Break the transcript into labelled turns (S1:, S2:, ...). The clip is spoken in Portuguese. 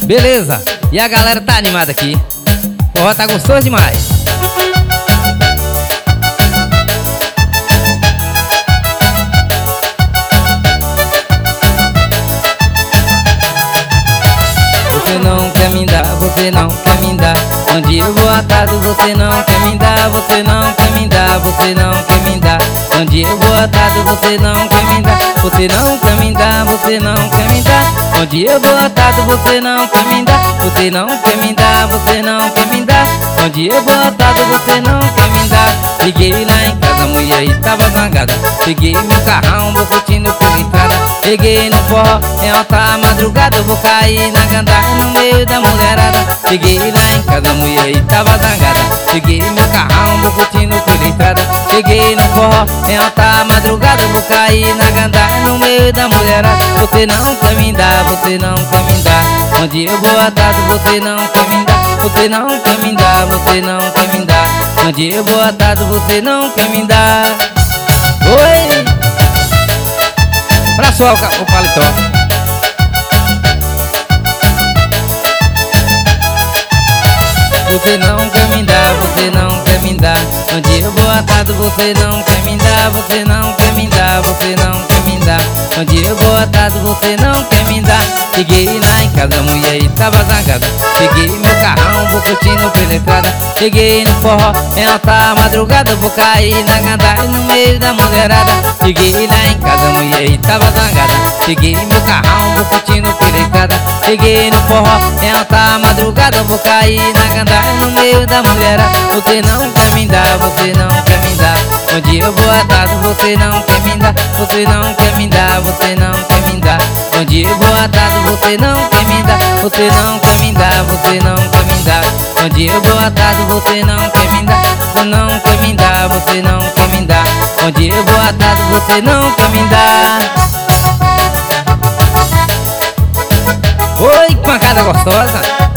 S1: Beleza, e a galera tá animada aqui. O forró tá gostoso demais. Você não quer me dar, você não quer me dar. Um dia eu vou atado, você não quer me dar. Você não quer me dar, você não quer me dar. Um dia eu vou atado, você não quer me dar. Você não quer me dar, você não quer me dar. Um dia eu vou atado, você não quer me dar. Você não quer me dar, você não quer me dar. Um dia eu vou atado, você não quer me dar. Cheguei lá em casa, a mulher estava zangada. Peguei meu carrão, vou curtindo pela entrada. Cheguei no forró, é alta madrugada. Eu vou cair na gandaia no meio da mulherada. Cheguei lá em casa, a mulher estava zangada. Peguei meu carrão, vou curtindo pela entrada. Cheguei no forró, é alta madrugada. Eu vou cair na gandaia no meio da mulherada. Você não quer me dar, você não quer me dar. Onde eu vou atado, você não quer me dar. Você não quer me dar, você não quer me dar. Onde eu vou atado, você não quer me dar. Oi! Pra sua o paletó. Você não quer me dar, você não quer me dar. Onde eu vou atado, você não quer me dar. Você não quer me dar, você não quer me dar. Onde eu vou atado, você não quer me dar. Cheguei lá em casa, a mulher estava zangada. Peguei meu carrão, vou curtindo pela entrada. Cheguei no forró, é alta madrugada. Vou cair na gandaia no meio da mulherada. Cheguei lá em casa, a mulher estava zangada. Peguei meu carrão, vou curtindo pela entrada. Cheguei no forró, é alta madrugada. Vou cair na gandaia no meio da mulherada. Você não quer me dar, você não quer me dar. Onde eu vou atado, você não quer me dar. Você não quer me dar, você não quer me dar. Onde eu vou atado, você não quer me dar. Você não quer me dar, você não quer me dar. Onde eu vou atado, você não quer me dar. Você não quer me dar, você não quer me dar. Onde eu vou atado, você não quer me dar. Oi, que pancada gostosa.